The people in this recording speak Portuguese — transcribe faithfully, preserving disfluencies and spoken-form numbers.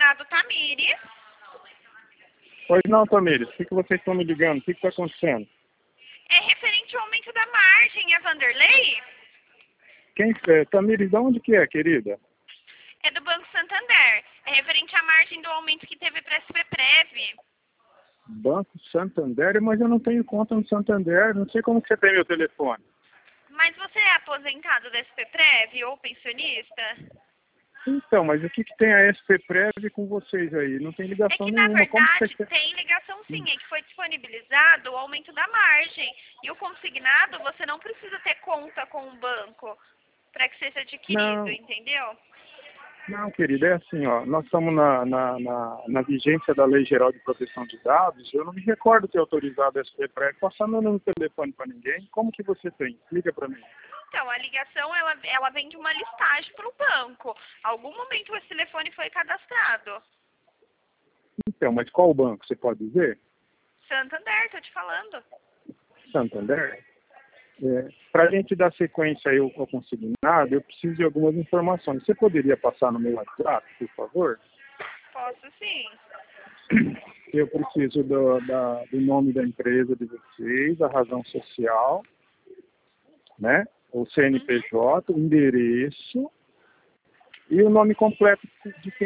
consignado Tamires. Pois não, Tamires, o que, que vocês estão me ligando? O que está acontecendo? É referente ao aumento da margem, é Vanderlei? Quem é? Tamires, de onde que é, querida? É do Banco Santander. É referente à margem do aumento que teve para a S P Prev. Banco Santander? Mas eu não tenho conta no Santander, não sei como que você tem meu telefone. Mas você é aposentado da S P Prev ou pensionista? Então, mas o que, que tem a S P Prev com vocês aí? Não tem É ligação que, na nenhuma. Como que verdade, vocês... tem ligação sim, é que foi disponibilizado o aumento da margem. E o consignado, você não precisa ter conta com o banco para que seja adquirido, Não, entendeu? não, querida, é assim, ó. Nós estamos na, na, na, na vigência da Lei Geral de Proteção de Dados. Eu não me recordo ter autorizado a S P Prev passar meu número de telefone para ninguém. Como que você tem? Explica para mim. Então, a ligação, ela, ela vem de uma listagem para o banco. Algum momento esse telefone foi cadastrado. Então, mas qual banco, você pode dizer? Santander, tô te falando. Santander? É, para a gente dar sequência aí ao, ao consignado, eu preciso de algumas informações. Você poderia passar no meu WhatsApp, por favor? Posso sim. Eu preciso do, da, do nome da empresa de vocês, a razão social, né? O C N P J, o endereço e o nome completo de quem